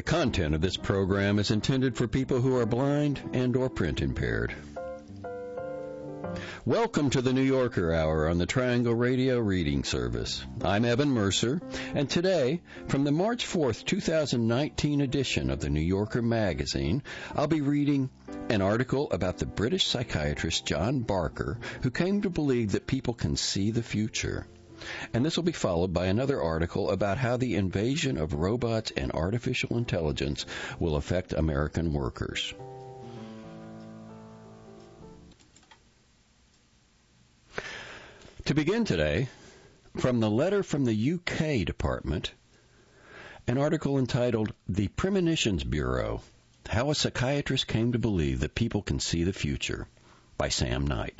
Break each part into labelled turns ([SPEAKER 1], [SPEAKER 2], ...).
[SPEAKER 1] content of this program is intended for people who are blind and or print impaired. Welcome to the New Yorker Hour on the Triangle Radio Reading Service. I'm Evan Mercer, and today, from the March 4th, 2019 edition of the New Yorker magazine, I'll be reading an article about the British psychiatrist John Barker, who came to believe that people can see the future. And this will be followed by another article about how the invasion of robots and artificial intelligence will affect American workers. To begin today, from the letter from the UK Department, an article entitled The Premonitions Bureau, How a Psychiatrist Came to Believe that People Can See the Future, by Sam Knight.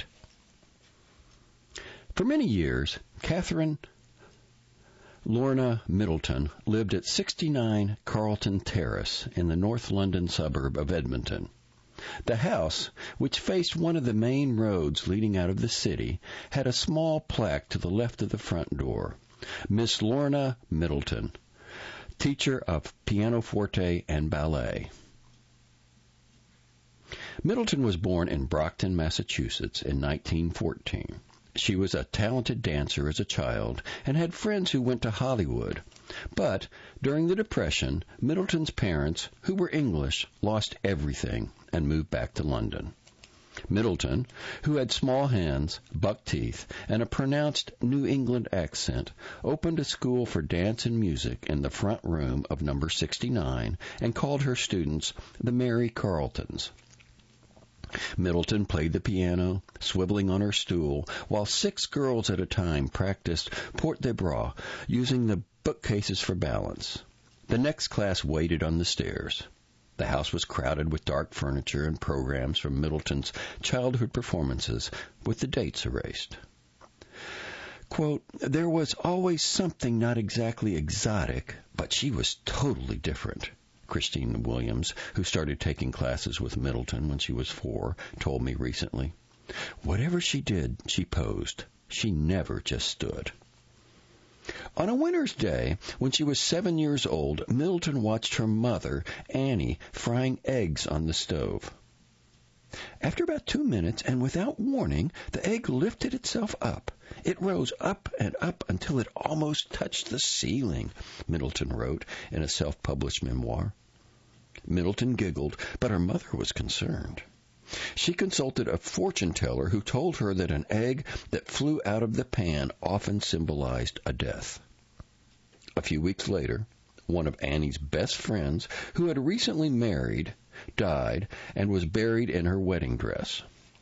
[SPEAKER 1] For many years, Catherine Lorna Middleton lived at 69 Carlton Terrace in the North London suburb of Edmonton. The house, which faced one of the main roads leading out of the city, had a small plaque to the left of the front door. Miss Lorna Middleton, teacher of pianoforte and ballet. Middleton was born in Brockton, Massachusetts in 1914. She was a talented dancer as a child and had friends who went to Hollywood. But during the Depression, Middleton's parents, who were English, lost everything and moved back to London. Middleton, who had small hands, buck teeth, and a pronounced New England accent, opened a school for dance and music in the front room of number 69 and called her students the Mary Carltons. Middleton played the piano, swiveling on her stool, while 6 girls at a time practiced porte-de-bras, using the bookcases for balance. The next class waited on the stairs. The house was crowded with dark furniture and programs from Middleton's childhood performances, with the dates erased. Quote, there was always something not exactly exotic, but she was totally different. Christine Williams, who started taking classes with Middleton when she was 4, told me recently. Whatever she did, she posed. She never just stood. On a winter's day, when she was 7 years old, Middleton watched her mother, Annie, frying eggs on the stove. After about 2 minutes, and without warning, the egg lifted itself up. It rose up and up until it almost touched the ceiling, Middleton wrote in a self-published memoir. Middleton giggled, but her mother was concerned. She consulted a fortune teller who told her that an egg that flew out of the pan often symbolized a death. A few weeks later, one of Annie's best friends, who had recently married, died and was buried in her wedding dress.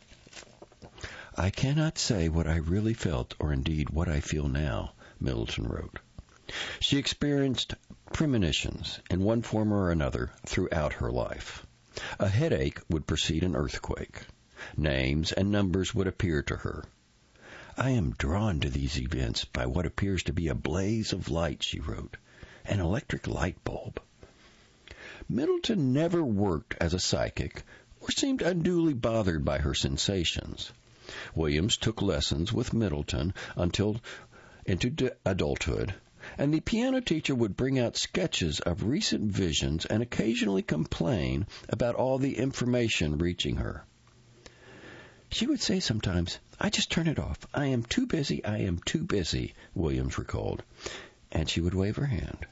[SPEAKER 1] I cannot say what I really felt or indeed what I feel now, Middleton wrote. She experienced premonitions in one form or another throughout her life. A headache would precede an earthquake. Names and numbers would appear to her. I am drawn to these events by what appears to be a blaze of light, she wrote, an electric light bulb. Middleton never worked as a psychic or seemed unduly bothered by her sensations. Williams took lessons with Middleton until into adulthood, and the piano teacher would bring out sketches of recent visions and occasionally complain about all the information reaching her. She would say sometimes, I just turn it off. I am too busy, Williams recalled, and she would wave her hand.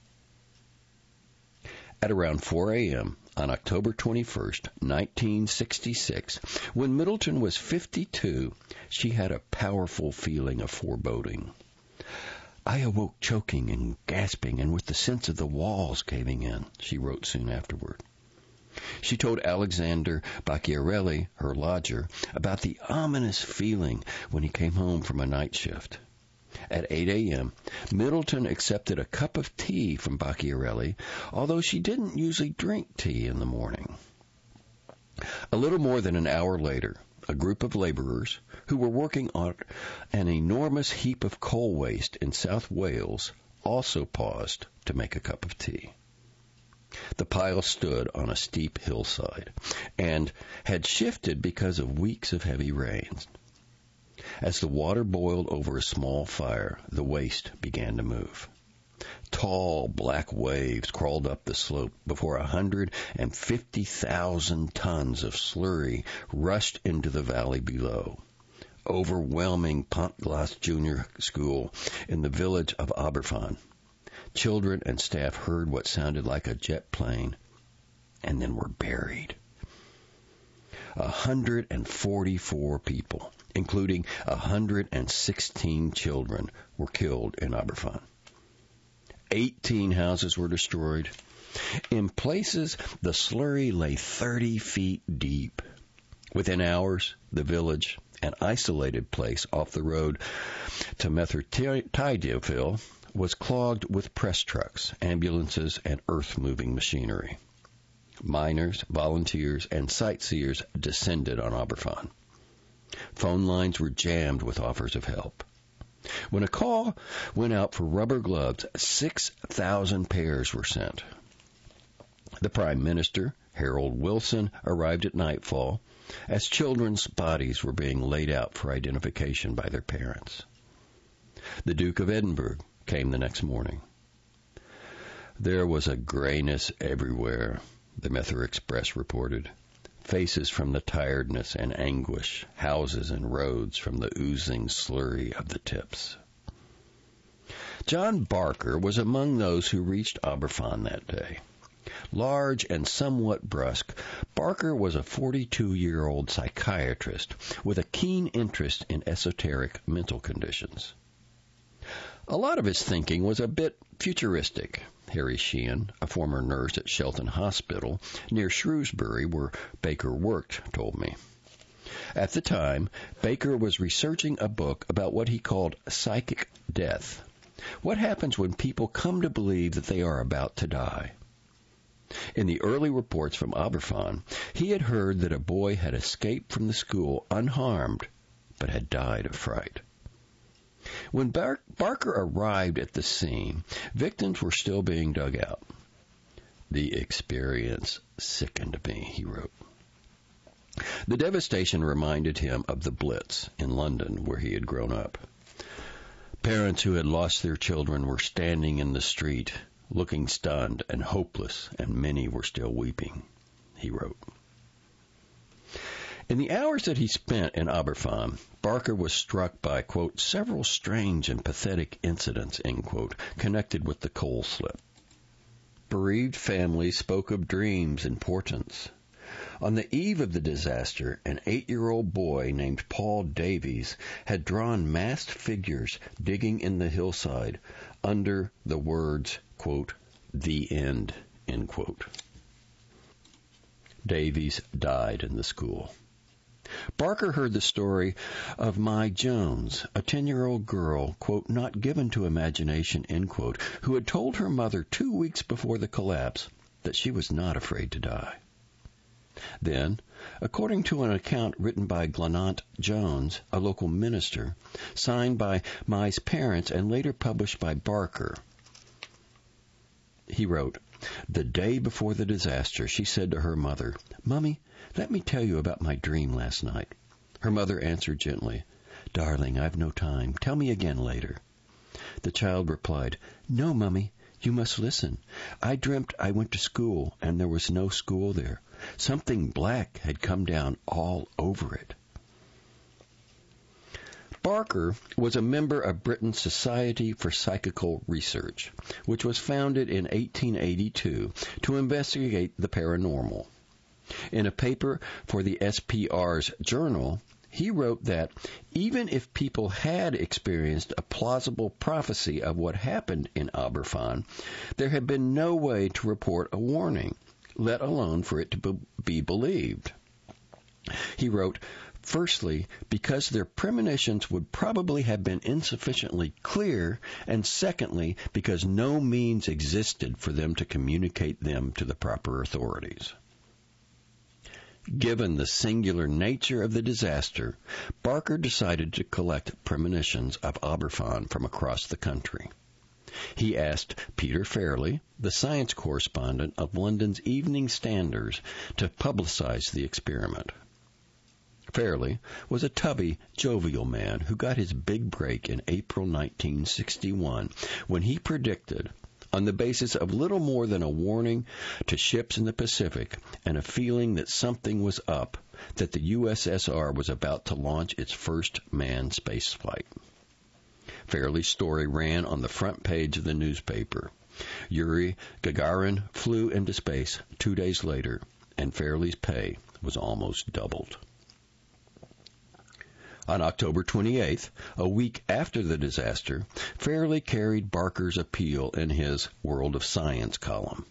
[SPEAKER 1] At around 4 a.m. on October 21st, 1966, when Middleton was 52, she had a powerful feeling of foreboding. I awoke choking and gasping and with the sense of the walls caving in, she wrote soon afterward. She told Alexander Bacchiarelli, her lodger, about the ominous feeling when he came home from a night shift. At 8 a.m., Middleton accepted a cup of tea from Bacchiarelli, although she didn't usually drink tea in the morning. A little more than an hour later, a group of laborers who were working on an enormous heap of coal waste in South Wales also paused to make a cup of tea. The pile stood on a steep hillside and had shifted because of weeks of heavy rains. As the water boiled over a small fire, the waste began to move. Tall black waves crawled up the slope before 150,000 tons of slurry rushed into the valley below, overwhelming Pontglas Junior School in the village of Aberfan. Children and staff heard what sounded like a jet plane and then were buried. 144 people, including 116 children, were killed in Aberfan. 18 houses were destroyed. In places, the slurry lay 30 feet deep. Within hours, the village, an isolated place off the road to Merthyrdeville, was clogged with press trucks, ambulances, and earth-moving machinery. Miners, volunteers, and sightseers descended on Aberfan. Phone lines were jammed with offers of help. When a call went out for rubber gloves, 6,000 pairs were sent. The Prime Minister, Harold Wilson, arrived at nightfall as children's bodies were being laid out for identification by their parents. The Duke of Edinburgh came the next morning. There was a grayness everywhere, the Mether Express reported. Faces from the tiredness and anguish, houses and roads from the oozing slurry of the tips. John Barker was among those who reached Aberfan that day. Large and somewhat brusque, Barker was a 42-year-old psychiatrist with a keen interest in esoteric mental conditions. A lot of his thinking was a bit futuristic. Harry Sheehan, a former nurse at Shelton Hospital near Shrewsbury, where Baker worked, told me. At the time, Baker was researching a book about what he called psychic death. What happens when people come to believe that they are about to die? In the early reports from Aberfan, he had heard that a boy had escaped from the school unharmed, but had died of fright. When Barker arrived at the scene, victims were still being dug out. The experience sickened me, he wrote. The devastation reminded him of the Blitz in London, where he had grown up. Parents who had lost their children were standing in the street, looking stunned and hopeless, and many were still weeping, he wrote. In the hours that he spent in Aberfan, Barker was struck by, quote, several strange and pathetic incidents, end quote, connected with the coal slip. Bereaved families spoke of dreams and portents. On the eve of the disaster, an 8-year-old boy named Paul Davies had drawn masked figures digging in the hillside under the words, quote, the end, end quote. Davies died in the school. Barker heard the story of Mai Jones, a 10-year-old girl, quote, not given to imagination, end quote, who had told her mother 2 weeks before the collapse that she was not afraid to die. Then, according to an account written by Glenant Jones, a local minister, signed by Mai's parents and later published by Barker, he wrote, the day before the disaster, she said to her mother, Mummy, let me tell you about my dream last night. Her mother answered gently, Darling, I've no time. Tell me again later. The child replied, No, Mummy, you must listen. I dreamt I went to school, and there was no school there. Something black had come down all over it. Barker was a member of Britain's Society for Psychical Research, which was founded in 1882 to investigate the paranormal. In a paper for the SPR's journal, he wrote that even if people had experienced a plausible prophecy of what happened in Aberfan, there had been no way to report a warning, let alone for it to be believed. He wrote, Firstly, because their premonitions would probably have been insufficiently clear, and secondly, because no means existed for them to communicate them to the proper authorities. Given the singular nature of the disaster, Barker decided to collect premonitions of Aberfan from across the country. He asked Peter Fairley, the science correspondent of London's Evening Standard, to publicize the experiment. Fairley was a tubby, jovial man who got his big break in April 1961 when he predicted, on the basis of little more than a warning to ships in the Pacific and a feeling that something was up, that the USSR was about to launch its first manned spaceflight. Fairley's story ran on the front page of the newspaper. Yuri Gagarin flew into space 2 days later, and Fairley's pay was almost doubled. On October 28th, a week after the disaster, Fairley carried Barker's appeal in his World of Science column.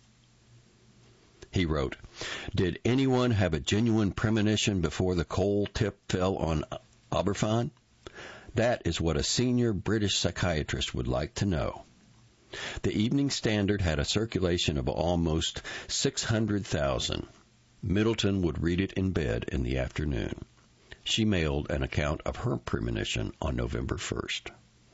[SPEAKER 1] He wrote, "Did anyone have a genuine premonition before the coal tip fell on Aberfan? That is what a senior British psychiatrist would like to know." The Evening Standard had a circulation of almost 600,000. Middleton would read it in bed in the afternoon. She mailed an account of her premonition on November 1st.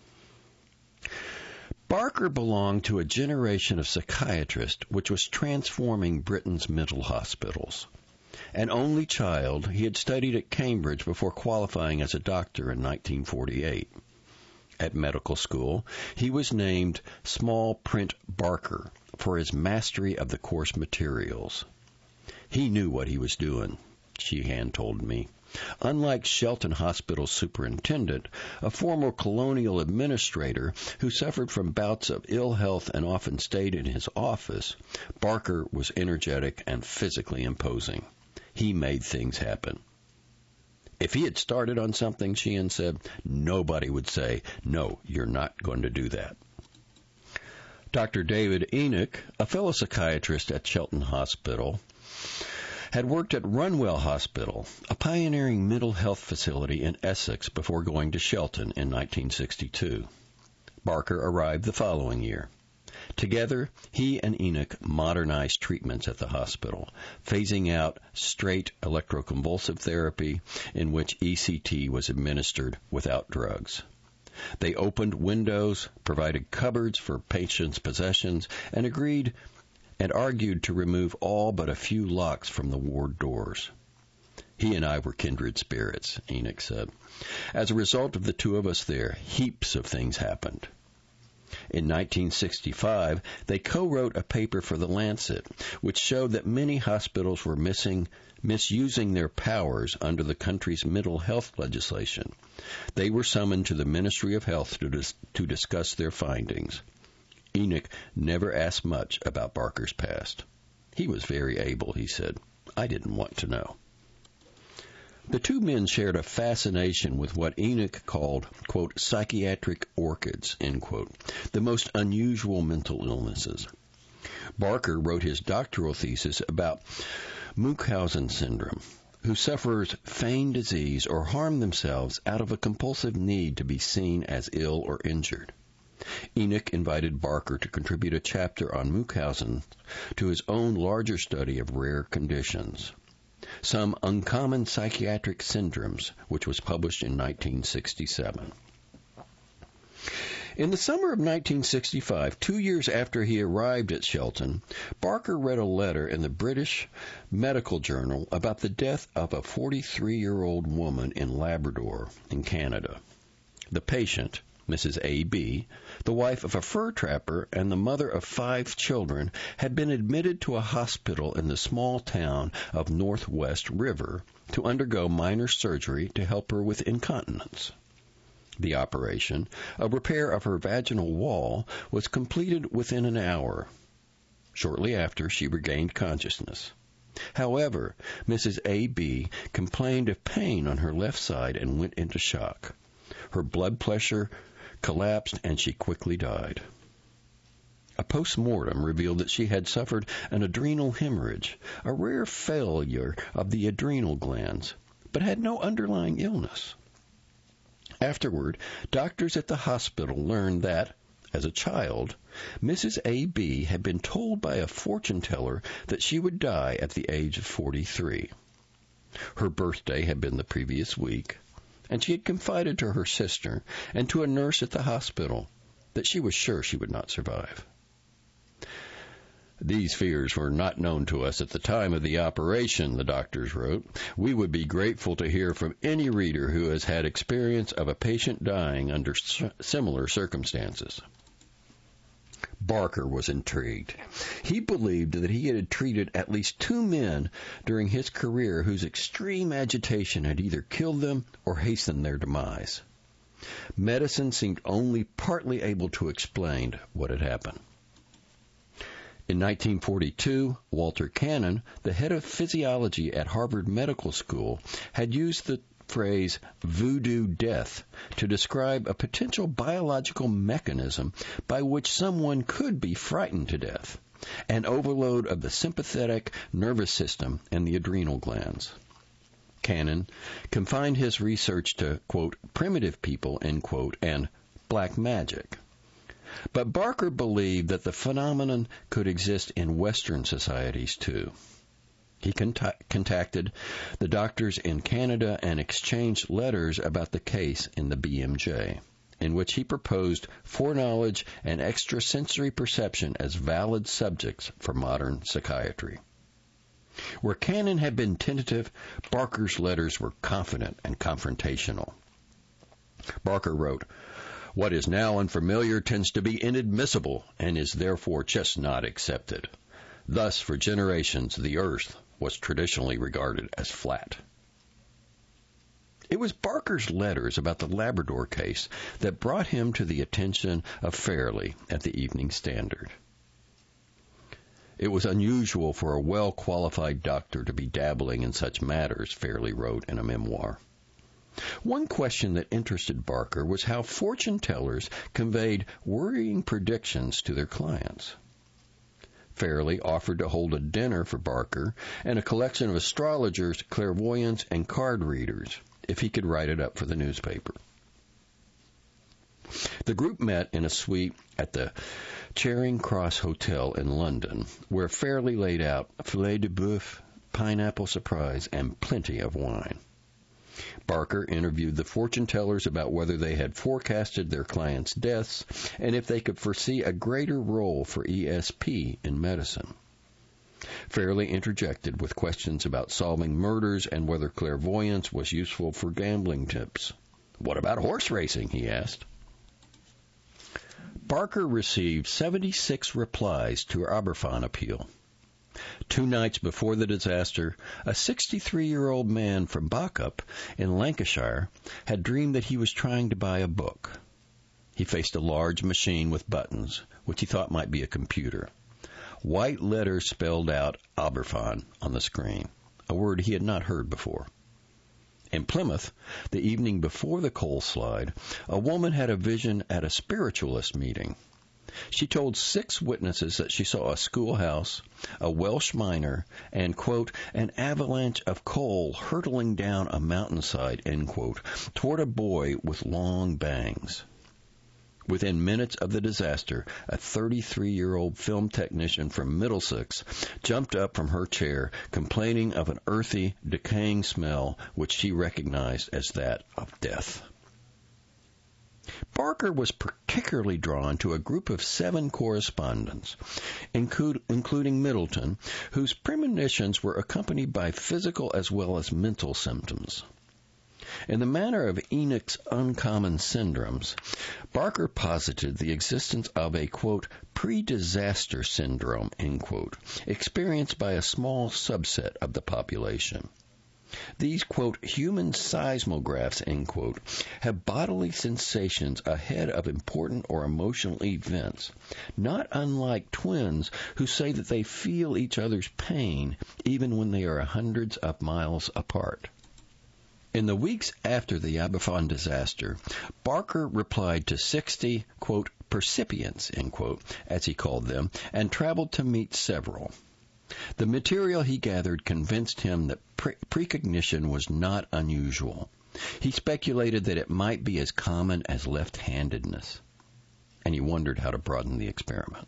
[SPEAKER 1] Barker belonged to a generation of psychiatrists which was transforming Britain's mental hospitals. An only child, he had studied at Cambridge before qualifying as a doctor in 1948. At medical school, he was named Small Print Barker for his mastery of the course materials. He knew what he was doing, Sheehan told me. Unlike Shelton Hospital's superintendent, a former colonial administrator who suffered from bouts of ill health and often stayed in his office, Barker was energetic and physically imposing. He made things happen. If he had started on something, Sheehan said, nobody would say, "No, you're not going to do that." Dr. David Enoch, a fellow psychiatrist at Shelton Hospital, had worked at Runwell Hospital, a pioneering mental health facility in Essex, before going to Shelton in 1962. Barker arrived the following year. Together, he and Enoch modernized treatments at the hospital, phasing out straight electroconvulsive therapy in which ECT was administered without drugs. They opened windows, provided cupboards for patients' possessions, and argued to remove all but a few locks from the ward doors. He and I were kindred spirits, Enoch said. As a result of the two of us there, heaps of things happened. In 1965, they co-wrote a paper for The Lancet, which showed that many hospitals were misusing their powers under the country's mental health legislation. They were summoned to the Ministry of Health to discuss their findings. Enoch never asked much about Barker's past. He was very able, he said. I didn't want to know. The two men shared a fascination with what Enoch called, quote, psychiatric orchids, end quote, the most unusual mental illnesses. Barker wrote his doctoral thesis about Munchausen syndrome, who sufferers feign disease or harm themselves out of a compulsive need to be seen as ill or injured. Enoch invited Barker to contribute a chapter on Munchausen to his own larger study of rare conditions, Some Uncommon Psychiatric Syndromes, which was published in 1967. In the summer of 1965, 2 years after he arrived at Shelton, Barker read a letter in the British Medical Journal about the death of a 43-year-old woman in Labrador, in Canada. The patient, Mrs. A.B., the wife of a fur trapper and the mother of 5 children, had been admitted to a hospital in the small town of Northwest River to undergo minor surgery to help her with incontinence. The operation, a repair of her vaginal wall, was completed within an hour. Shortly after, she regained consciousness. However, Mrs. A.B. complained of pain on her left side and went into shock. Her blood pressure collapsed and she quickly died. A post-mortem revealed that she had suffered an adrenal hemorrhage, a rare failure of the adrenal glands, but had no underlying illness. Afterward, doctors at the hospital learned that, as a child, Mrs. A.B. had been told by a fortune teller that she would die at the age of 43. Her birthday had been the previous week, and she had confided to her sister and to a nurse at the hospital that she was sure she would not survive. These fears were not known to us at the time of the operation, the doctors wrote. We would be grateful to hear from any reader who has had experience of a patient dying under similar circumstances. Barker was intrigued. He believed that he had treated at least 2 men during his career whose extreme agitation had either killed them or hastened their demise. Medicine seemed only partly able to explain what had happened. In 1942, Walter Cannon, the head of physiology at Harvard Medical School, had used the phrase voodoo death to describe a potential biological mechanism by which someone could be frightened to death, an overload of the sympathetic nervous system and the adrenal glands. Cannon confined his research to, quote, primitive people, end quote, and black magic. But Barker believed that the phenomenon could exist in Western societies, too. He contacted the doctors in Canada and exchanged letters about the case in the BMJ, in which he proposed foreknowledge and extrasensory perception as valid subjects for modern psychiatry. Where Cannon had been tentative, Barker's letters were confident and confrontational. Barker wrote, "What is now unfamiliar tends to be inadmissible and is therefore just not accepted. Thus, for generations, the earth was traditionally regarded as flat." It was Barker's letters about the Labrador case that brought him to the attention of Fairley at the Evening Standard. It was unusual for a well-qualified doctor to be dabbling in such matters, Fairley wrote in a memoir. One question that interested Barker was how fortune tellers conveyed worrying predictions to their clients. Fairley offered to hold a dinner for Barker and a collection of astrologers, clairvoyants, and card readers if he could write it up for the newspaper. The group met in a suite at the Charing Cross Hotel in London, where Fairley laid out filet de boeuf, pineapple surprise, and plenty of wine. Barker interviewed the fortune tellers about whether they had forecasted their clients' deaths and if they could foresee a greater role for ESP in medicine. Fairley interjected with questions about solving murders and whether clairvoyance was useful for gambling tips. "What about horse racing?" he asked. Barker received 76 replies to her Aberfan appeal. 2 nights before the disaster, a 63-year-old man from Backup in Lancashire had dreamed that he was trying to buy a book. He faced a large machine with buttons, which he thought might be a computer. White letters spelled out Aberfan on the screen, a word he had not heard before. In Plymouth, the evening before the coal slide, a woman had a vision at a spiritualist meeting. She told 6 witnesses that she saw a schoolhouse, a Welsh miner, and, quote, an avalanche of coal hurtling down a mountainside, end quote, toward a boy with long bangs. Within minutes of the disaster, a 33-year-old film technician from Middlesex jumped up from her chair, complaining of an earthy, decaying smell which she recognized as that of death. Barker was particularly drawn to a group of 7 correspondents, including Middleton, whose premonitions were accompanied by physical as well as mental symptoms. In the manner of Enoch's uncommon syndromes, Barker posited the existence of a, quote, pre-disaster syndrome, end quote, experienced by a small subset of the population. These, quote, human seismographs, end quote, have bodily sensations ahead of important or emotional events, not unlike twins who say that they feel each other's pain even when they are hundreds of miles apart. In the weeks after the Aberfan disaster, Barker replied to 60, quote, percipients, end quote, as he called them, and traveled to meet several. The material he gathered convinced him that precognition was not unusual. He speculated that it might be as common as left-handedness, and he wondered how to broaden the experiment.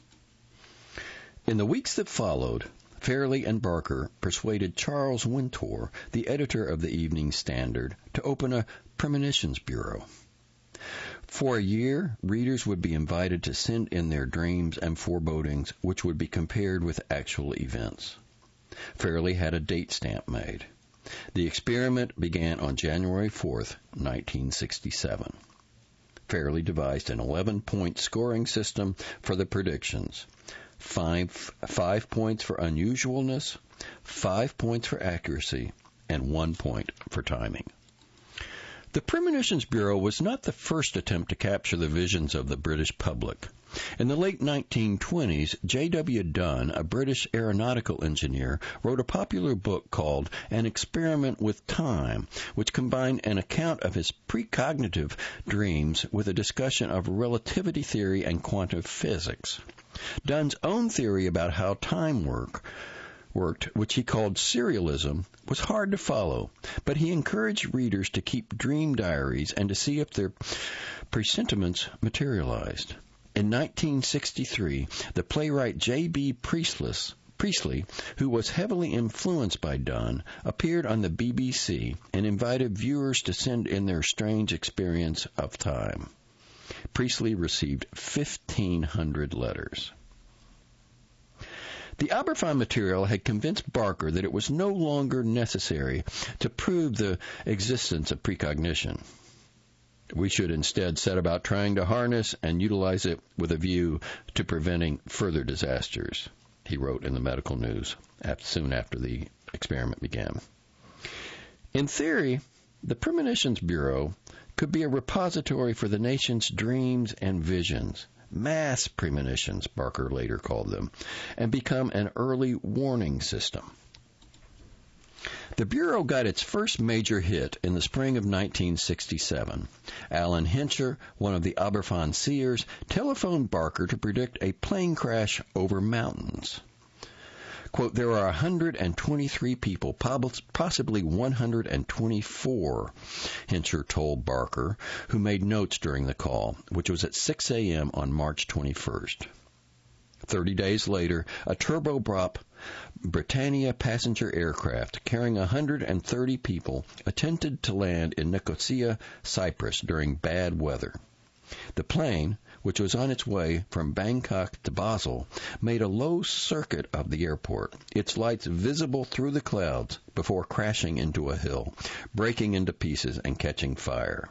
[SPEAKER 1] In the weeks that followed, Fairley and Barker persuaded Charles Wintour, the editor of the Evening Standard, to open a premonitions bureau. For a year, readers would be invited to send in their dreams and forebodings, which would be compared with actual events. Fairley had a date stamp made. The experiment began on January 4th, 1967. Fairley devised an 11-point scoring system for the predictions. 5 points for unusualness, 5 points for accuracy, and 1 point for timing. The Premonitions Bureau was not the first attempt to capture the visions of the British public. In the late 1920s, J.W. Dunn, a British aeronautical engineer, wrote a popular book called An Experiment with Time, which combined an account of his precognitive dreams with a discussion of relativity theory and quantum physics. Dunn's own theory about how time worked, which he called serialism, was hard to follow, but he encouraged readers to keep dream diaries and to see if their presentiments materialized. In 1963, the playwright J.B. Priestley, who was heavily influenced by Dunn, appeared on the BBC and invited viewers to send in their strange experience of time. Priestley received 1,500 letters. The Aberfan material had convinced Barker that it was no longer necessary to prove the existence of precognition. We should instead set about trying to harness and utilize it with a view to preventing further disasters, he wrote in the Medical News soon after the experiment began. In theory, the Premonitions Bureau could be a repository for the nation's dreams and visions, mass premonitions, Barker later called them, and become an early warning system. The Bureau got its first major hit in the spring of 1967. Alan Hincher, one of the Aberfan seers, telephoned Barker to predict a plane crash over mountains. Quote, there are 123 people, possibly 124, Hincher told Barker, who made notes during the call, which was at 6 a.m. on March 21st. 30 days later, a turboprop Britannia passenger aircraft carrying 130 people attempted to land in Nicosia, Cyprus during bad weather. The plane, which was on its way from Bangkok to Basel, made a low circuit of the airport, its lights visible through the clouds before crashing into a hill, breaking into pieces and catching fire.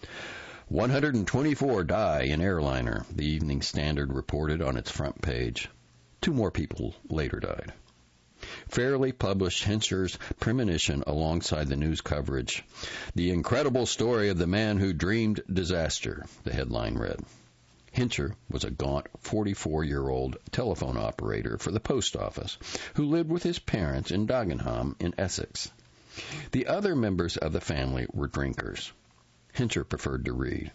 [SPEAKER 1] 124 die in airliner, the Evening Standard reported on its front page. 2 more people later died. Fairley published Hincher's premonition alongside the news coverage. The incredible story of the man who dreamed disaster, the headline read. Hincher was a gaunt 44-year-old telephone operator for the post office who lived with his parents in Dagenham in Essex. The other members of the family were drinkers. Hincher preferred to read.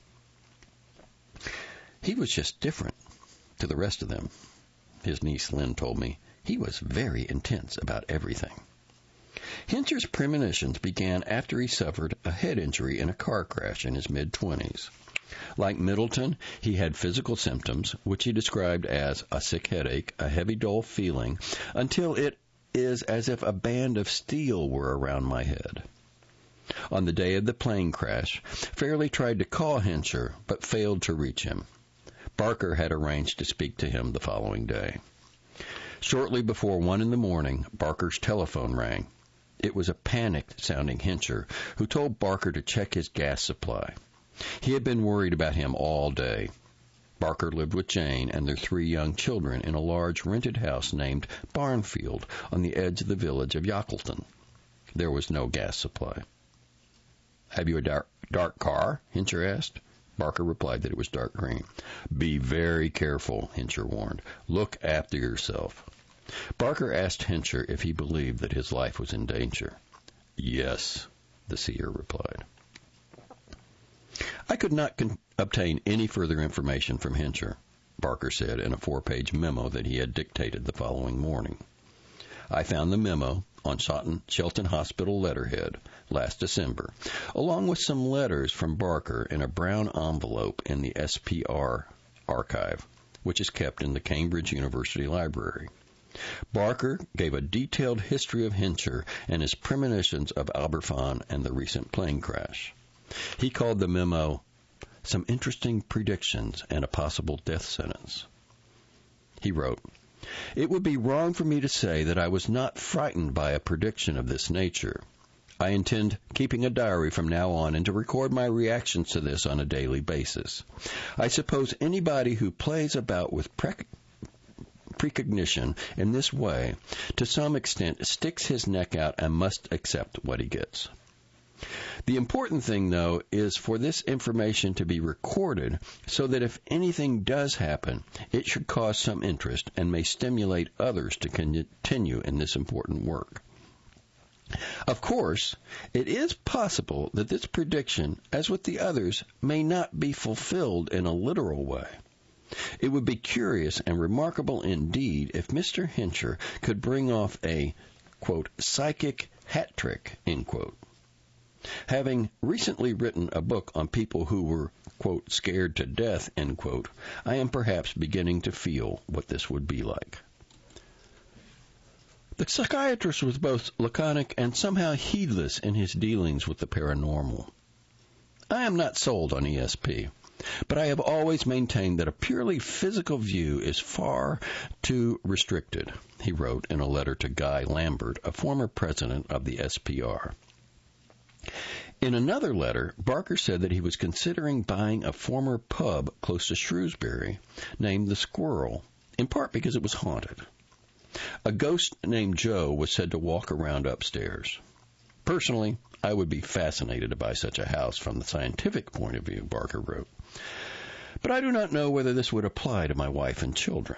[SPEAKER 1] He was just different to the rest of them. His niece Lynn told me he was very intense about everything. Hincher's premonitions began after he suffered a head injury in a car crash in his mid-20s. Like Middleton, he had physical symptoms, which he described as a sick headache, a heavy, dull feeling, until it is as if a band of steel were around my head. On the day of the plane crash, Fairley tried to call Hincher, but failed to reach him. Barker had arranged to speak to him the following day. Shortly before 1 a.m, Barker's telephone rang. It was a panicked-sounding Hincher who told Barker to check his gas supply. He had been worried about him all day. Barker lived with Jane and their 3 young children in a large rented house named Barnfield on the edge of the village of Yockleton. There was no gas supply. Have you a dark car? Hincher asked. Barker replied that it was dark green. Be very careful, Hincher warned. Look after yourself. Barker asked Hincher if he believed that his life was in danger. Yes, the seer replied. I could not obtain any further information from Hincher, Barker said in a 4-page memo that he had dictated the following morning. I found the memo on Shelton Hospital letterhead last December, along with some letters from Barker in a brown envelope in the SPR archive, which is kept in the Cambridge University Library. Barker gave a detailed history of Hincher and his premonitions of Aberfan and the recent plane crash. He called the memo some interesting predictions and a possible death sentence. He wrote, "It would be wrong for me to say that I was not frightened by a prediction of this nature. I intend keeping a diary from now on and to record my reactions to this on a daily basis. I suppose anybody who plays about with precognition in this way, to some extent, sticks his neck out and must accept what he gets. The important thing, though, is for this information to be recorded so that if anything does happen, it should cause some interest and may stimulate others to continue in this important work. Of course, it is possible that this prediction, as with the others, may not be fulfilled in a literal way. It would be curious and remarkable indeed if Mr. Hincher could bring off a, quote, psychic hat trick, end quote. Having recently written a book on people who were, quote, scared to death, end quote, I am perhaps beginning to feel what this would be like." The psychiatrist was both laconic and somehow heedless in his dealings with the paranormal. "I am not sold on ESP, but I have always maintained that a purely physical view is far too restricted," he wrote in a letter to Guy Lambert, a former president of the SPR. In another letter, Barker said that he was considering buying a former pub close to Shrewsbury named the Squirrel, in part because it was haunted. A ghost named Joe was said to walk around upstairs. "Personally, I would be fascinated to buy such a house from the scientific point of view," Barker wrote. "But I do not know whether this would apply to my wife and children."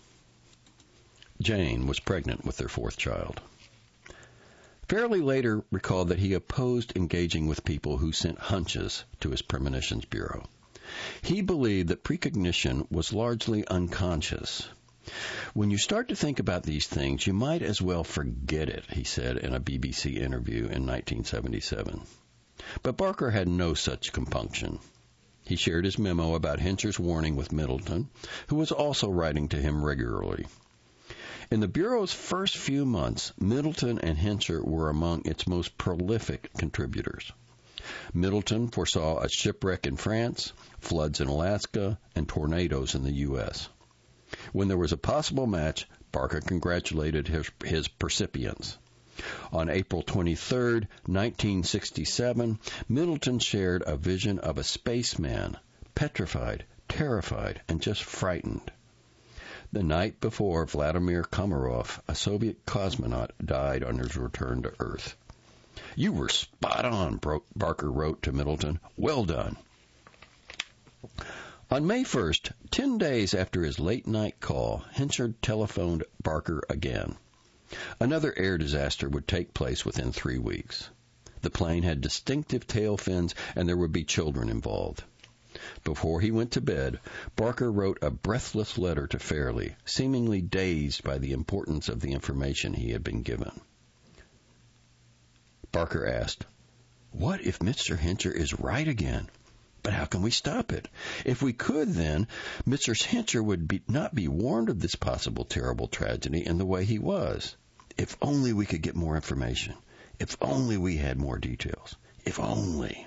[SPEAKER 1] Jane was pregnant with their fourth child. Fairley later recalled that he opposed engaging with people who sent hunches to his premonitions bureau. He believed that precognition was largely unconscious. "When you start to think about these things, you might as well forget it," he said in a BBC interview in 1977. But Barker had no such compunction. He shared his memo about Hincher's warning with Middleton, who was also writing to him regularly. In the Bureau's first few months, Middleton and Hincher were among its most prolific contributors. Middleton foresaw a shipwreck in France, floods in Alaska, and tornadoes in the U.S. When there was a possible match, Barker congratulated his percipients. On April 23, 1967, Middleton shared a vision of a spaceman, petrified, terrified, and just frightened. The night before Vladimir Komarov, a Soviet cosmonaut, died on his return to Earth. "You were spot on," Barker wrote to Middleton. "Well done." On May 1st, 10 days after his late-night call, Hincher telephoned Barker again. Another air disaster would take place within 3 weeks. The plane had distinctive tail fins, and there would be children involved. Before he went to bed, Barker wrote a breathless letter to Fairley, seemingly dazed by the importance of the information he had been given. Barker asked, "What if Mr. Hincher is right again? But how can we stop it? If we could, then, Mr. Hincher would not be warned of this possible terrible tragedy in the way he was. If only we could get more information. If only we had more details. If only."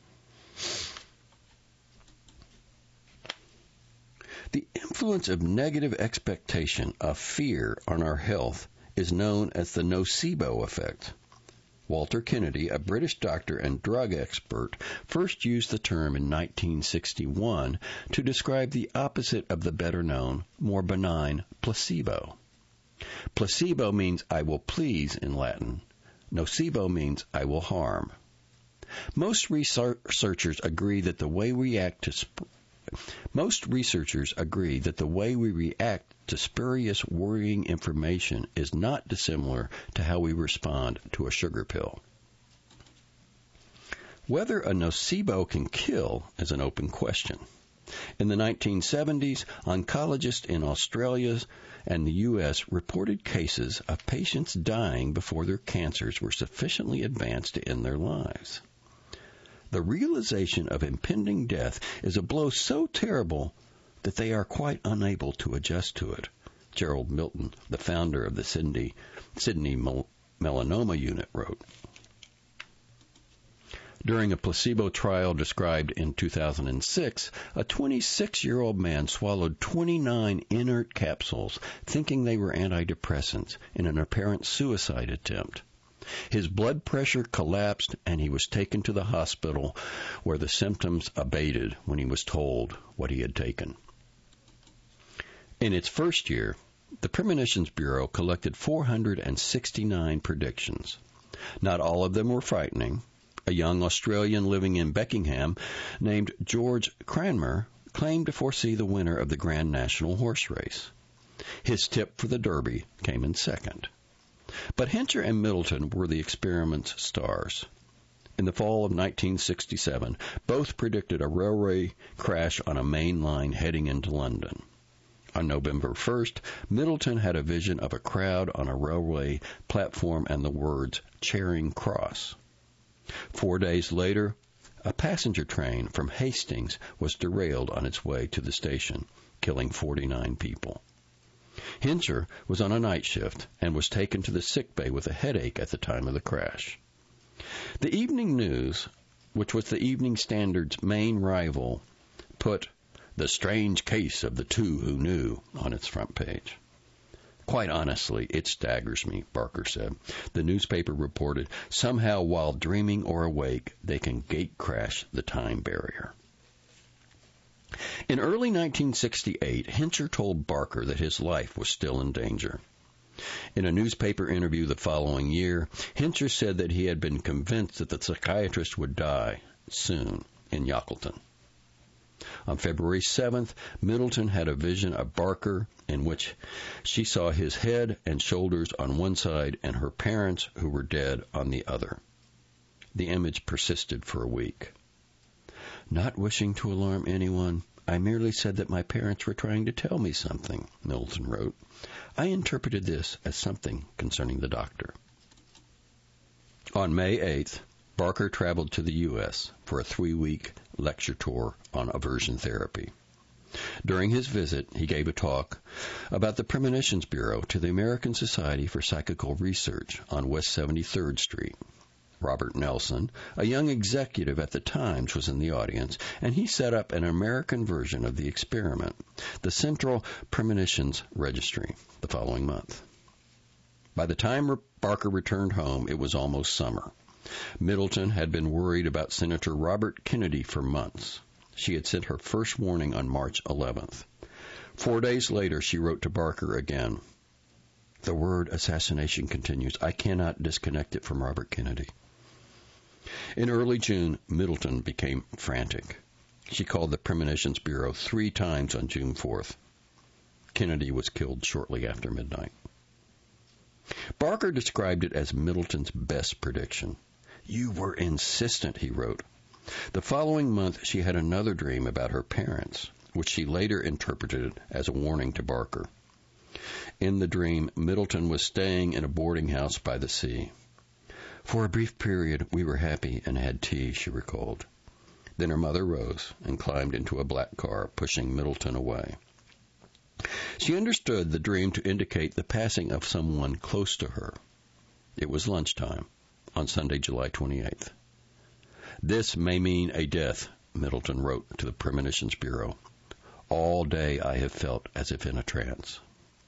[SPEAKER 1] The influence of negative expectation, of fear, on our health is known as the nocebo effect. Walter Kennedy, a British doctor and drug expert, first used the term in 1961 to describe the opposite of the better-known, more benign placebo. Placebo means "I will please" in Latin. Nocebo means "I will harm." Most researchers agree that the way we react to spurious, worrying information is not dissimilar to how we respond to a sugar pill. Whether a nocebo can kill is an open question. In the 1970s, oncologists in Australia and the U.S. reported cases of patients dying before their cancers were sufficiently advanced to end their lives. The realization of impending death is a blow so terrible that they are quite unable to adjust to it, Gerald Milton, the founder of the Sydney Melanoma Unit, wrote. During a placebo trial described in 2006, a 26-year-old man swallowed 29 inert capsules thinking they were antidepressants in an apparent suicide attempt. His blood pressure collapsed and he was taken to the hospital where the symptoms abated when he was told what he had taken. In its first year, the Premonitions Bureau collected 469 predictions. Not all of them were frightening. A young Australian living in Beckingham named George Cranmer claimed to foresee the winner of the Grand National Horse Race. His tip for the Derby came in second. But Hincher and Middleton were the experiment's stars. In the fall of 1967, both predicted a railway crash on a main line heading into London. On November 1st, Middleton had a vision of a crowd on a railway platform and the words, Charing Cross. 4 days later, a passenger train from Hastings was derailed on its way to the station, killing 49 people. Hincher was on a night shift and was taken to the sick bay with a headache at the time of the crash. The Evening News, which was the Evening Standard's main rival, put "The Strange Case of the Two Who Knew" on its front page. Quite honestly, it staggers me, Barker said. The newspaper reported, somehow while dreaming or awake, they can gate-crash the time barrier. In early 1968, Hincher told Barker that his life was still in danger. In a newspaper interview the following year, Hincher said that he had been convinced that the psychiatrist would die soon in Yockleton. On February 7th, Middleton had a vision of Barker in which she saw his head and shoulders on one side and her parents, who were dead, on the other. The image persisted for a week. Not wishing to alarm anyone, I merely said that my parents were trying to tell me something, Middleton wrote. I interpreted this as something concerning the doctor. On May 8th, Barker traveled to the U.S. for a 3-week lecture tour on aversion therapy. During his visit, he gave a talk about the Premonitions Bureau to the American Society for Psychical Research on West 73rd Street. Robert Nelson, a young executive at the Times, was in the audience, and he set up an American version of the experiment, the Central Premonitions Registry, the following month. By the time Barker returned home, it was almost summer. Middleton had been worried about Senator Robert Kennedy for months. She had sent her first warning on March 11th. 4 days later, she wrote to Barker again. The word assassination continues. I cannot disconnect it from Robert Kennedy. In early June, Middleton became frantic. She called the Premonitions Bureau 3 times on June 4th. Kennedy was killed shortly after midnight. Barker described it as Middleton's best prediction. You were insistent, he wrote. The following month, she had another dream about her parents, which she later interpreted as a warning to Barker. In the dream, Middleton was staying in a boarding house by the sea. For a brief period, we were happy and had tea, she recalled. Then her mother rose and climbed into a black car, pushing Middleton away. She understood the dream to indicate the passing of someone close to her. It was lunchtime on Sunday, July 28th. This may mean a death, Middleton wrote to the Premonitions Bureau. All day I have felt as if in a trance.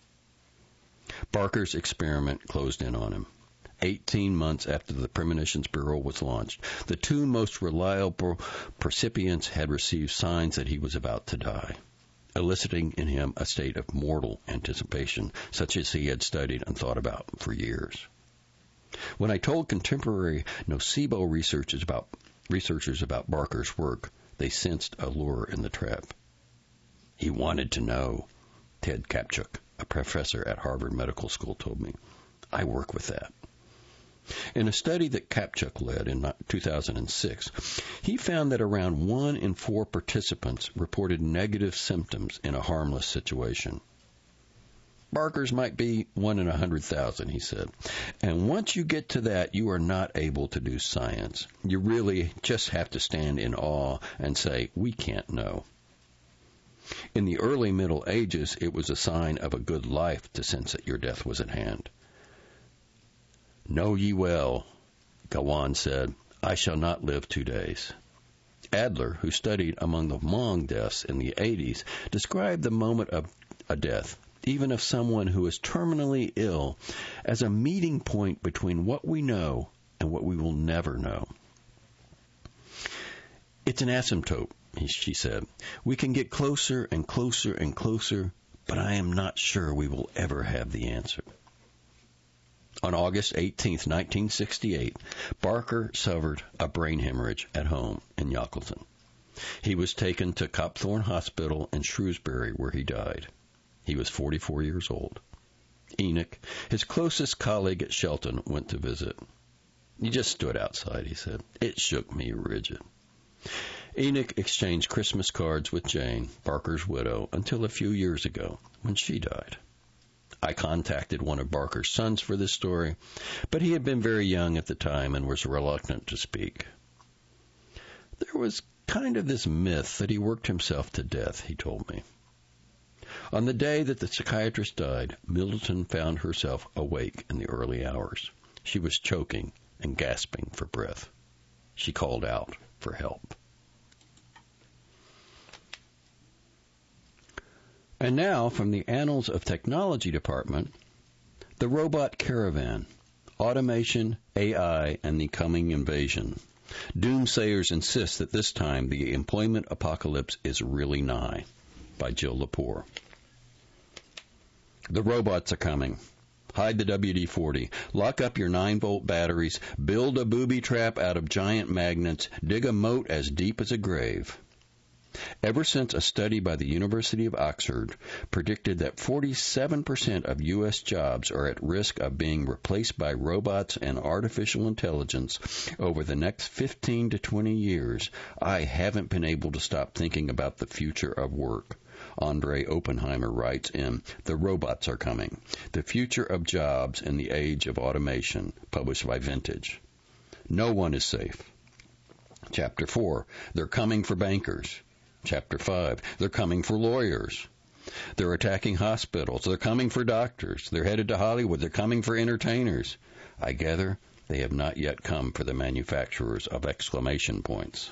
[SPEAKER 1] Barker's experiment closed in on him. 18 months after the Premonitions Bureau was launched, the 2 most reliable percipients had received signs that he was about to die, eliciting in him a state of mortal anticipation, such as he had studied and thought about for years. When I told contemporary nocebo researchers about Barker's work, they sensed a lure in the trap. He wanted to know, Ted Kapchuk, a professor at Harvard Medical School, told me. I work with that. In a study that Kapchuk led in 2006, he found that around 1 in 4 participants reported negative symptoms in a harmless situation. Barker's might be 1 in 100,000, he said. And once you get to that, you are not able to do science. You really just have to stand in awe and say, we can't know. In the early Middle Ages, it was a sign of a good life to sense that your death was at hand. Know ye well, Gawain said, I shall not live 2 days. Adler, who studied among the Hmong deaths in the 80s, described the moment of a death, even of someone who is terminally ill, as a meeting point between what we know and what we will never know. It's an asymptote, she said. We can get closer and closer and closer, but I am not sure we will ever have the answer. On August 18, 1968, Barker suffered a brain hemorrhage at home in Yockleton. He was taken to Copthorne Hospital in Shrewsbury, where he died. He was 44 years old. Enoch, his closest colleague at Shelton, went to visit. He just stood outside, he said. It shook me rigid. Enoch exchanged Christmas cards with Jane, Barker's widow, until a few years ago, when she died. I contacted one of Barker's sons for this story, but he had been very young at the time and was reluctant to speak. There was kind of this myth that he worked himself to death, he told me. On the day that the psychiatrist died, Middleton found herself awake in the early hours. She was choking and gasping for breath. She called out for help. And now, from the Annals of Technology Department, the Robot Caravan, Automation, AI, and the Coming Invasion. Doomsayers insist that this time the employment apocalypse is really nigh, by Jill Lepore. The robots are coming. Hide the WD-40. Lock up your 9-volt batteries. Build a booby trap out of giant magnets. Dig a moat as deep as a grave. Ever since a study by the University of Oxford predicted that 47% of U.S. jobs are at risk of being replaced by robots and artificial intelligence over the next 15 to 20 years, I haven't been able to stop thinking about the future of work. Andre Oppenheimer writes in The Robots Are Coming, The Future of Jobs in the Age of Automation, published by Vintage. No one is safe. Chapter 4, They're coming for bankers. Chapter 5, they're coming for lawyers. They're attacking hospitals. They're coming for doctors. They're headed to Hollywood. They're coming for entertainers. I gather they have not yet come for the manufacturers of exclamation points.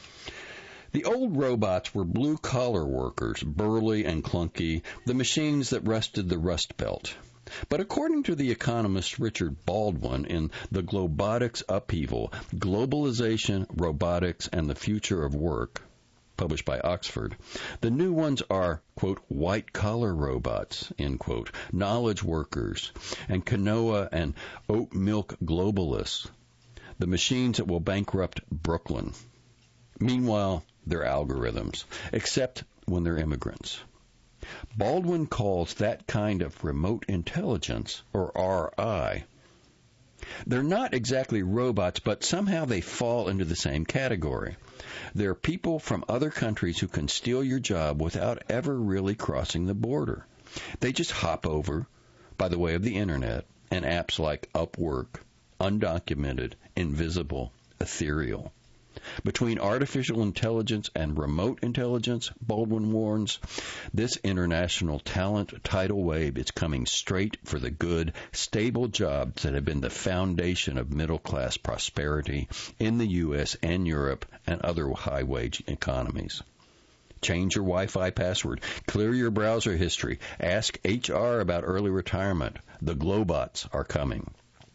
[SPEAKER 1] The old robots were blue-collar workers, burly and clunky, the machines that rusted the Rust Belt. But according to the economist Richard Baldwin in The Globotics Upheaval, Globalization, Robotics, and the Future of Work, published by Oxford, the new ones are, quote, white-collar robots, end quote, knowledge workers, and quinoa and oat milk globalists, the machines that will bankrupt Brooklyn. Meanwhile, they're algorithms, except when they're immigrants. Baldwin calls that kind of remote intelligence, or RI. They're not exactly robots, but somehow they fall into the same category. They're people from other countries who can steal your job without ever really crossing the border. They just hop over by the way of the Internet and apps like Upwork, undocumented, invisible, ethereal. Between artificial intelligence and remote intelligence, Baldwin warns, this international talent tidal wave is coming straight for the good, stable jobs that have been the foundation of middle-class prosperity in the U.S. and Europe and other high-wage economies. Change your Wi-Fi password. Clear your browser history. Ask HR about early retirement. The Globots are coming.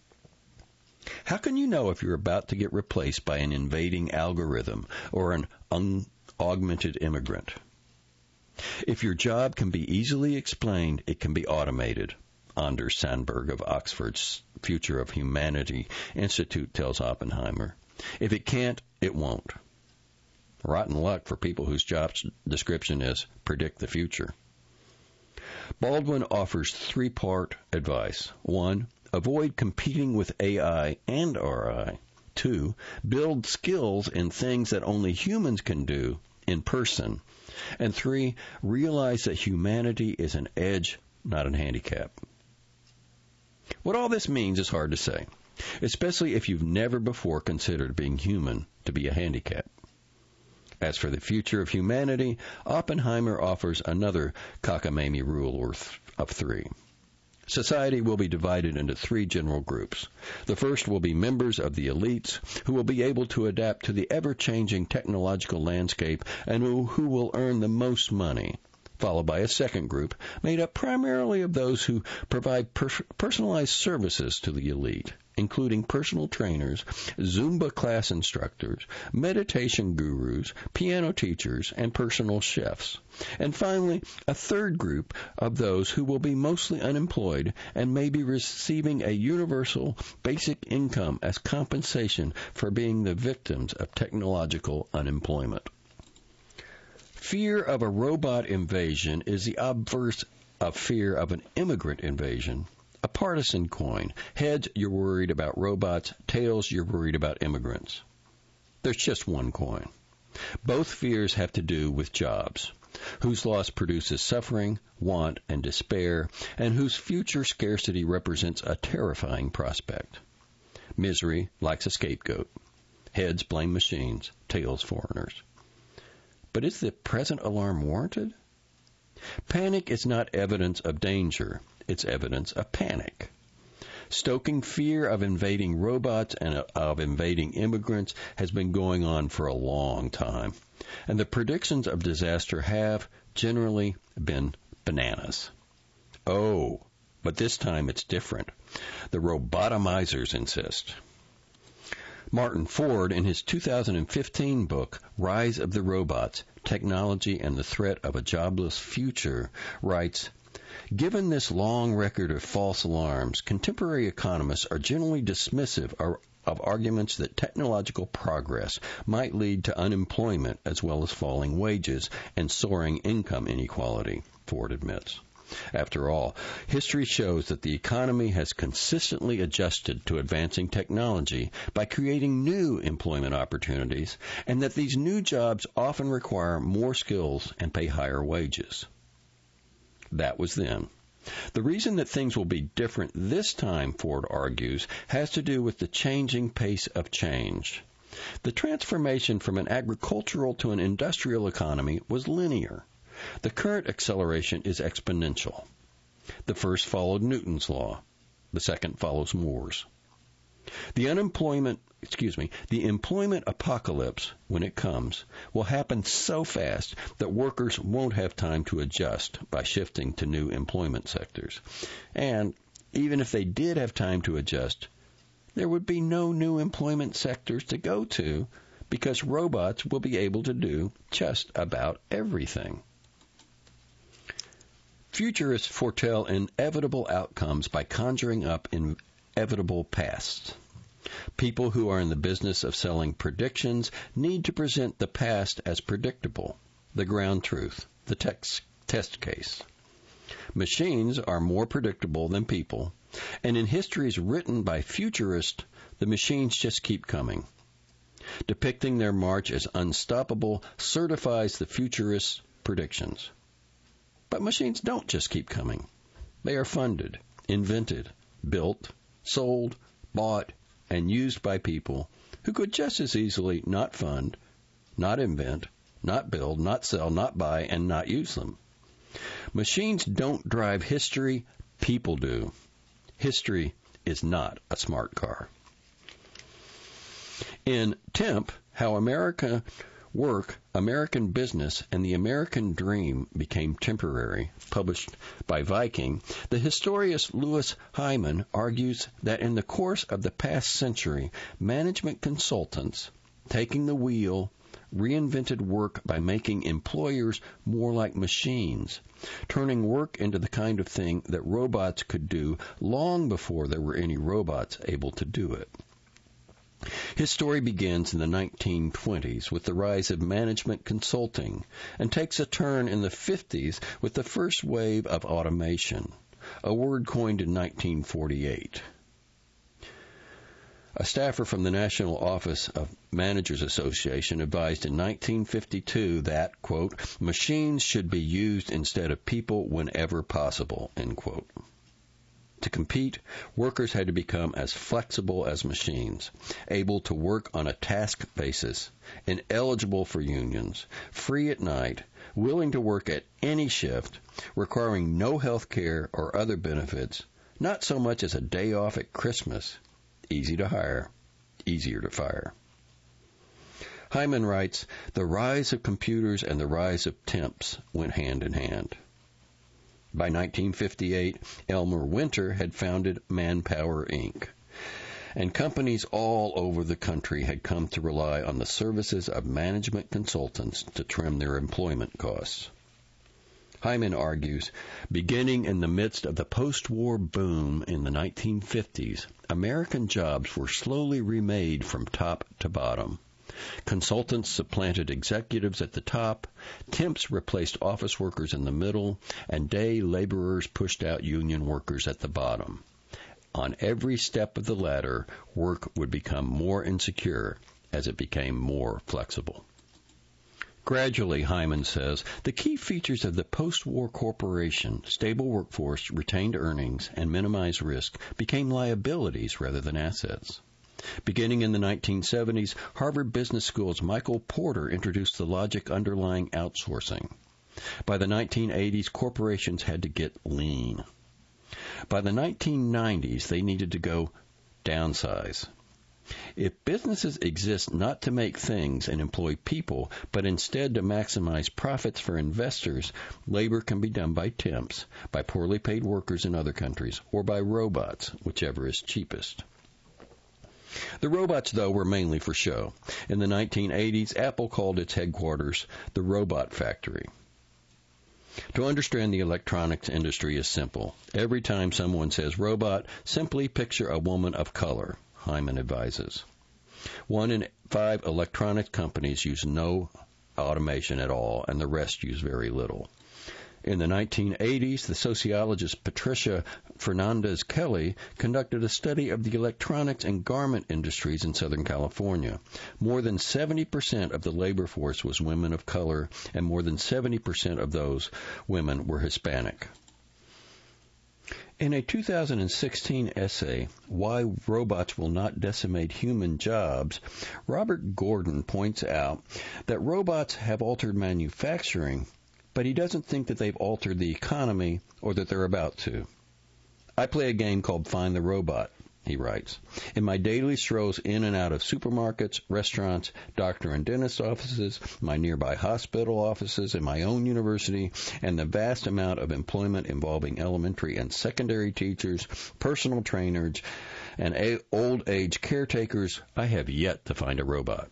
[SPEAKER 1] How can you know if you're about to get replaced by an invading algorithm or an augmented immigrant? If your job can be easily explained, it can be automated. Anders Sandberg of Oxford's Future of Humanity Institute tells Oppenheimer. If it can't, it won't. Rotten luck for people whose job description is predict the future. Baldwin offers 3-part advice. 1, avoid competing with AI and RI. 2, build skills in things that only humans can do in person. And 3, realize that humanity is an edge, not a handicap. What all this means is hard to say, especially if you've never before considered being human to be a handicap. As for the future of humanity, Oppenheimer offers another cockamamie rule of 3. Society will be divided into three general groups. The first will be members of the elites who will be able to adapt to the ever-changing technological landscape and who will earn the most money, followed by a second group made up primarily of those who provide personalized services to the elite, including personal trainers, Zumba class instructors, meditation gurus, piano teachers, and personal chefs. And finally, a third group of those who will be mostly unemployed and may be receiving a universal basic income as compensation for being the victims of technological unemployment. Fear of a robot invasion is the obverse of fear of an immigrant invasion. A partisan coin. Heads, you're worried about robots. Tails, you're worried about immigrants. There's just one coin. Both fears have to do with jobs, whose loss produces suffering, want, and despair, and whose future scarcity represents a terrifying prospect. Misery likes a scapegoat. Heads blame machines. Tails foreigners. But is the present alarm warranted? Panic is not evidence of danger. It's evidence of panic. Stoking fear of invading robots and of invading immigrants has been going on for a long time, and the predictions of disaster have generally been bananas. Oh, but this time it's different. The robotomizers insist. Martin Ford, in his 2015 book, Rise of the Robots, Technology and the Threat of a Jobless Future, writes, "Given this long record of false alarms, contemporary economists are generally dismissive of arguments that technological progress might lead to unemployment as well as falling wages and soaring income inequality," Ford admits. After all, history shows that the economy has consistently adjusted to advancing technology by creating new employment opportunities, and that these new jobs often require more skills and pay higher wages. That was then. The reason that things will be different this time, Ford argues, has to do with the changing pace of change. The transformation from an agricultural to an industrial economy was linear. The current acceleration is exponential. The first followed Newton's law. The second follows Moore's. The employment apocalypse, when it comes, will happen so fast that workers won't have time to adjust by shifting to new employment sectors. And even if they did have time to adjust, there would be no new employment sectors to go to because robots will be able to do just about everything. Futurists foretell inevitable outcomes by conjuring up inevitable pasts. People who are in the business of selling predictions need to present the past as predictable, the ground truth, the test case. Machines are more predictable than people, and in histories written by futurists, the machines just keep coming. Depicting their march as unstoppable certifies the futurists' predictions. But machines don't just keep coming. They are funded, invented, built, sold, bought, and used by people who could just as easily not fund, not invent, not build, not sell, not buy, and not use them. Machines don't drive history, people do. History is not a smart car. In Temp, How America Work, American Business, and the American Dream Became Temporary, published by Viking, the historian Louis Hyman argues that in the course of the past century, management consultants, taking the wheel, reinvented work by making employers more like machines, turning work into the kind of thing that robots could do long before there were any robots able to do it. His story begins in the 1920s with the rise of management consulting and takes a turn in the 50s with the first wave of automation, a word coined in 1948. A staffer from the National Office of Managers Association advised in 1952 that, quote, machines should be used instead of people whenever possible, end quote. To compete, workers had to become as flexible as machines, able to work on a task basis, ineligible for unions, free at night, willing to work at any shift, requiring no health care or other benefits, not so much as a day off at Christmas. Easy to hire, easier to fire. Hyman writes, the rise of computers and the rise of temps went hand in hand. By 1958, Elmer Winter had founded Manpower, Inc., and companies all over the country had come to rely on the services of management consultants to trim their employment costs. Hyman argues, beginning in the midst of the post-war boom in the 1950s, American jobs were slowly remade from top to bottom. Consultants supplanted executives at the top, temps replaced office workers in the middle, and day laborers pushed out union workers at the bottom. On every step of the ladder, work would become more insecure as it became more flexible. Gradually, Hyman says, the key features of the post-war corporation, stable workforce, retained earnings, and minimized risk, became liabilities rather than assets. Beginning in the 1970s, Harvard Business School's Michael Porter introduced the logic underlying outsourcing. By the 1980s, corporations had to get lean. By the 1990s, they needed to go downsize. If businesses exist not to make things and employ people, but instead to maximize profits for investors, labor can be done by temps, by poorly paid workers in other countries, or by robots, whichever is cheapest. The robots, though, were mainly for show. In the 1980s, Apple called its headquarters the Robot Factory. To understand the electronics industry is simple. Every time someone says robot, simply picture a woman of color, Hyman advises. 1 in 5 electronics companies use no automation at all, and the rest use very little. In the 1980s, the sociologist Patricia Fernandez Kelly conducted a study of the electronics and garment industries in Southern California. More than 70% of the labor force was women of color, and more than 70% of those women were Hispanic. In a 2016 essay, Why Robots Will Not Decimate Human Jobs, Robert Gordon points out that robots have altered manufacturing, but he doesn't think that they've altered the economy or that they're about to. I play a game called Find the Robot, he writes. In my daily strolls in and out of supermarkets, restaurants, doctor and dentist offices, my nearby hospital offices, and my own university, and the vast amount of employment involving elementary and secondary teachers, personal trainers, and old age caretakers, I have yet to find a robot.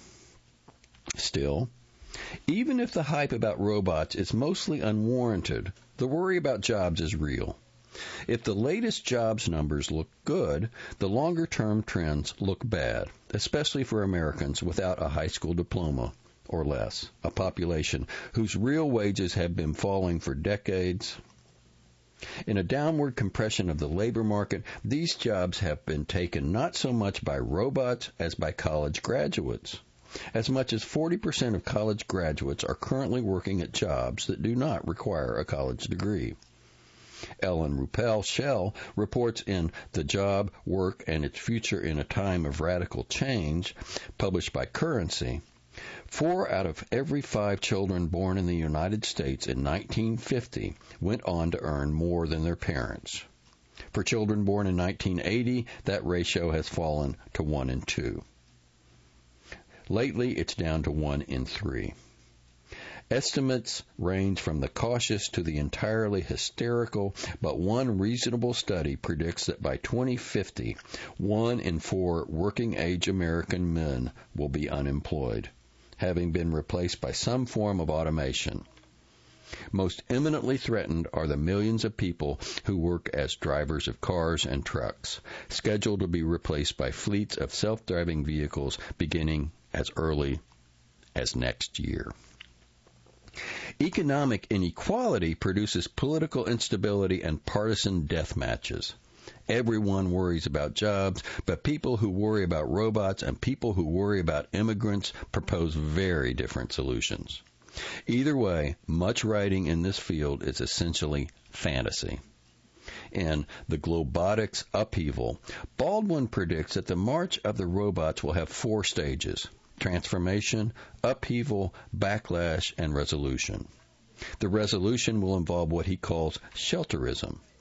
[SPEAKER 1] Still, even if the hype about robots is mostly unwarranted, the worry about jobs is real. If the latest jobs numbers look good, the longer-term trends look bad, especially for Americans without a high school diploma or less, a population whose real wages have been falling for decades. In a downward compression of the labor market, these jobs have been taken not so much by robots as by college graduates. As much as 40% of college graduates are currently working at jobs that do not require a college degree. Ellen Ruppel Shell reports in The Job, Work, and Its Future in a Time of Radical Change, published by Currency, 4 out of every 5 children born in the United States in 1950 went on to earn more than their parents. For children born in 1980, that ratio has fallen to 1 in 2. Lately, it's down to 1 in 3. Estimates range from the cautious to the entirely hysterical, but one reasonable study predicts that by 2050, 1 in 4 working-age American men will be unemployed, having been replaced by some form of automation. Most imminently threatened are the millions of people who work as drivers of cars and trucks, scheduled to be replaced by fleets of self-driving vehicles beginning as early as next year. Economic inequality produces political instability and partisan death matches. Everyone worries about jobs, but people who worry about robots and people who worry about immigrants propose very different solutions. Either way, much writing in this field is essentially fantasy. In The Globotics Upheaval, Baldwin predicts that the march of the robots will have 4 stages: transformation, upheaval, backlash, and resolution. The resolution will involve what he calls shelterism.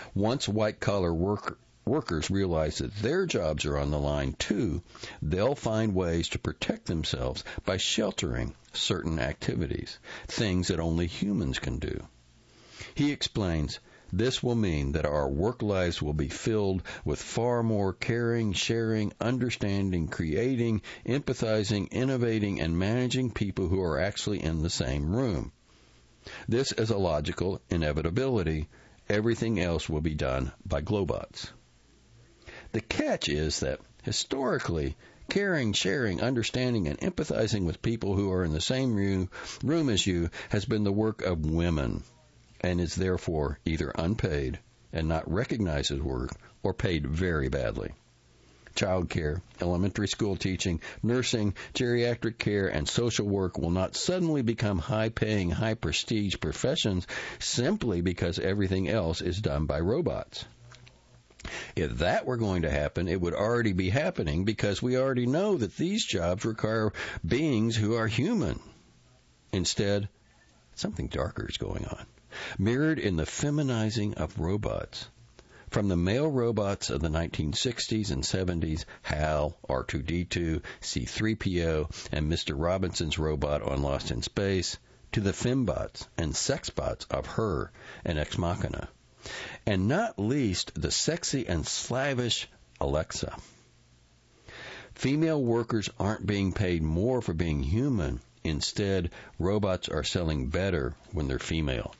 [SPEAKER 1] Once white-collar workers realize that their jobs are on the line too, they'll find ways to protect themselves by sheltering certain activities, things that only humans can do. He explains, this will mean that our work lives will be filled with far more caring, sharing, understanding, creating, empathizing, innovating, and managing people who are actually in the same room. This is a logical inevitability. Everything else will be done by Globots. The catch is that, historically, caring, sharing, understanding, and empathizing with people who are in the same room as you has been the work of women, and is therefore either unpaid and not recognized as work or paid very badly. Child care, elementary school teaching, nursing, geriatric care, and social work will not suddenly become high-paying, high-prestige professions simply because everything else is done by robots. If that were going to happen, it would already be happening because we already know that these jobs require beings who are human. Instead, something darker is going on, mirrored in the feminizing of robots. From the male robots of the 1960s and 70s, HAL, R2-D2, C-3PO, and Mr. Robinson's robot on Lost in Space, to the fembots and sexbots of Her and Ex Machina, and not least the sexy and slavish Alexa. Female workers aren't being paid more for being human. Instead, robots are selling better when they're female.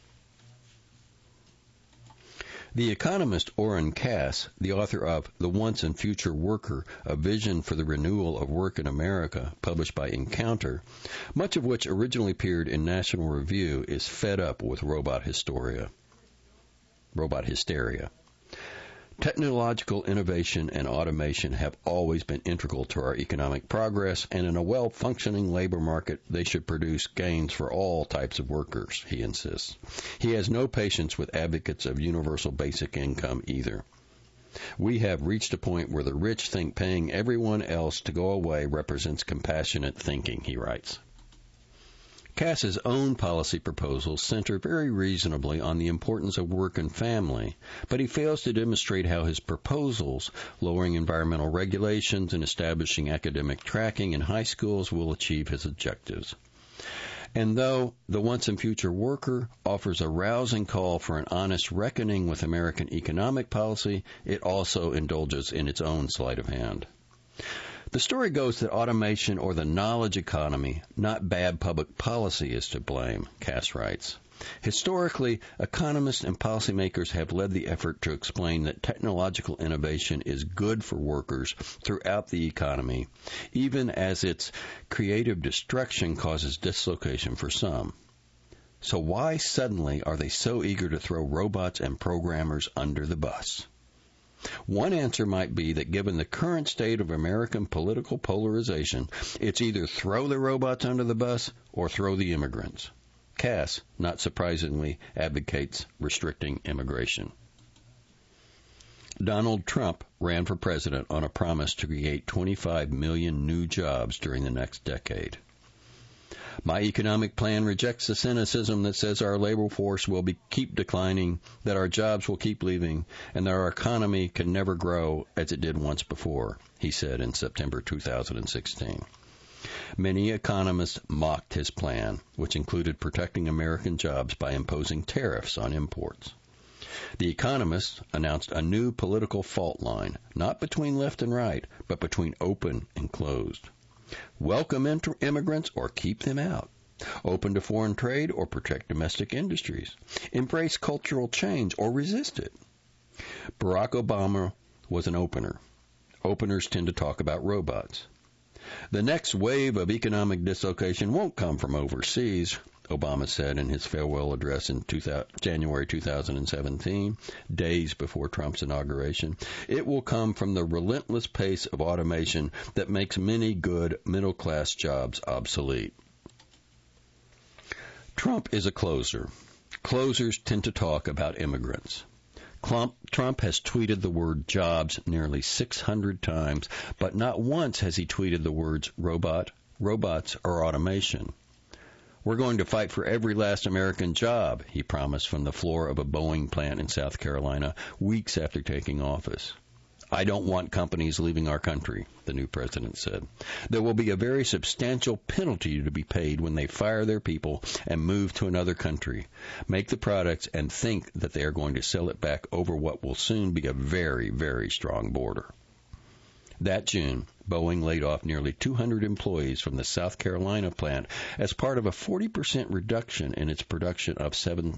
[SPEAKER 1] The economist Oren Cass, the author of The Once and Future Worker, A Vision for the Renewal of Work in America, published by Encounter, much of which originally appeared in National Review, is fed up with robot hysteria. Technological innovation and automation have always been integral to our economic progress, and in a well-functioning labor market, they should produce gains for all types of workers, he insists. He has no patience with advocates of universal basic income either. We have reached a point where the rich think paying everyone else to go away represents compassionate thinking, he writes. Cass's own policy proposals center very reasonably on the importance of work and family, but he fails to demonstrate how his proposals, lowering environmental regulations and establishing academic tracking in high schools, will achieve his objectives. And though The Once and Future Worker offers a rousing call for an honest reckoning with American economic policy, it also indulges in its own sleight of hand. The story goes that automation or the knowledge economy, not bad public policy, is to blame, Cass writes. Historically, economists and policymakers have led the effort to explain that technological innovation is good for workers throughout the economy, even as its creative destruction causes dislocation for some. So why suddenly are they so eager to throw robots and programmers under the bus? One answer might be that given the current state of American political polarization, it's either throw the robots under the bus or throw the immigrants. Cass, not surprisingly, advocates restricting immigration. Donald Trump ran for president on a promise to create 25 million new jobs during the next decade. My economic plan rejects the cynicism that says our labor force will keep declining, that our jobs will keep leaving, and that our economy can never grow as it did once before, he said in September 2016. Many economists mocked his plan, which included protecting American jobs by imposing tariffs on imports. The Economist announced a new political fault line, not between left and right, but between open and closed. Welcome immigrants or keep them out. Open to foreign trade or protect domestic industries. Embrace cultural change or resist it. Barack Obama was an opener. Openers tend to talk about robots. The next wave of economic dislocation won't come from overseas, Obama said in his farewell address in January 2017, days before Trump's inauguration. It will come from the relentless pace of automation that makes many good middle-class jobs obsolete. Trump is a closer. Closers tend to talk about immigrants. Trump has tweeted the word jobs nearly 600 times, but not once has he tweeted the words robot, robots, or automation. We're going to fight for every last American job, he promised from the floor of a Boeing plant in South Carolina weeks after taking office. I don't want companies leaving our country, the new president said. There will be a very substantial penalty to be paid when they fire their people and move to another country, make the products, and think that they are going to sell it back over what will soon be a very, very strong border. That June, Boeing laid off nearly 200 employees from the South Carolina plant as part of a 40% reduction in its production of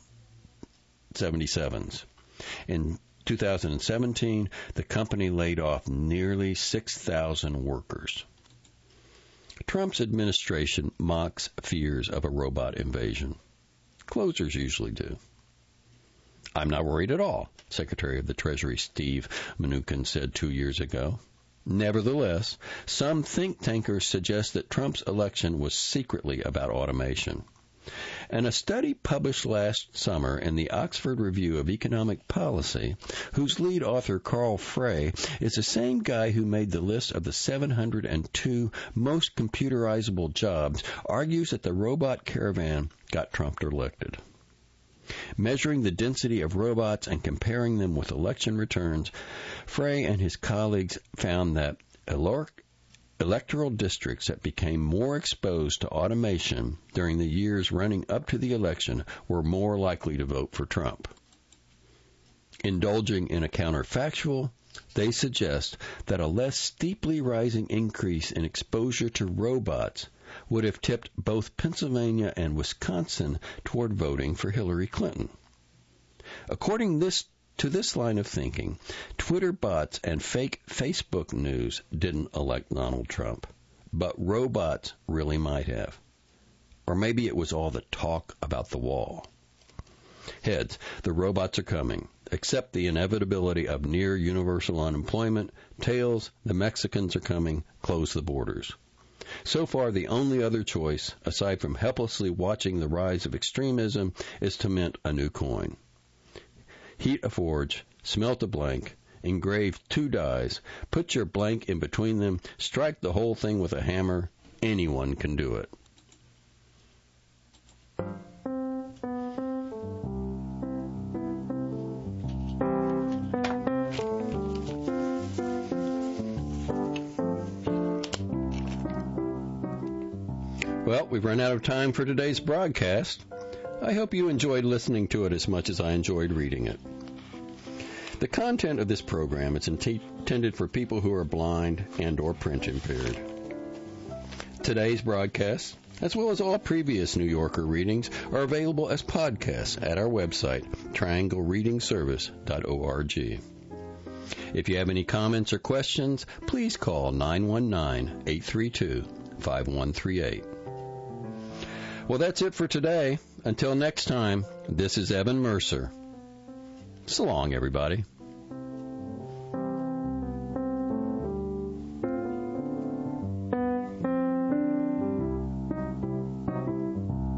[SPEAKER 1] 777s. In 2017, the company laid off nearly 6,000 workers. Trump's administration mocks fears of a robot invasion. Closers usually do. I'm not worried at all, Secretary of the Treasury Steve Mnuchin said 2 years ago. Nevertheless, some think tankers suggest that Trump's election was secretly about automation. And a study published last summer in the Oxford Review of Economic Policy, whose lead author, Carl Frey, is the same guy who made the list of the 702 most computerizable jobs, argues that the robot caravan got Trump elected. Measuring the density of robots and comparing them with election returns, Frey and his colleagues found that electoral districts that became more exposed to automation during the years running up to the election were more likely to vote for Trump. Indulging in a counterfactual, they suggest that a less steeply rising increase in exposure to robots would have tipped both Pennsylvania and Wisconsin toward voting for Hillary Clinton. According to this line of thinking, Twitter bots and fake Facebook news didn't elect Donald Trump, but robots really might have. Or maybe it was all the talk about the wall. Heads, the robots are coming. Accept the inevitability of near universal unemployment. Tails, the Mexicans are coming. Close the borders. So far, the only other choice, aside from helplessly watching the rise of extremism, is to mint a new coin. Heat a forge, smelt a blank, engrave 2 dies, put your blank in between them, strike the whole thing with a hammer. Anyone can do it. Well, we've run out of time for today's broadcast. I hope you enjoyed listening to it as much as I enjoyed reading it. The content of this program is intended for people who are blind and or print impaired. Today's broadcast, as well as all previous New Yorker readings, are available as podcasts at our website, trianglereadingservice.org. If you have any comments or questions, please call 919-832-5138. Well, that's it for today. Until next time, this is Evan Mercer. So long, everybody.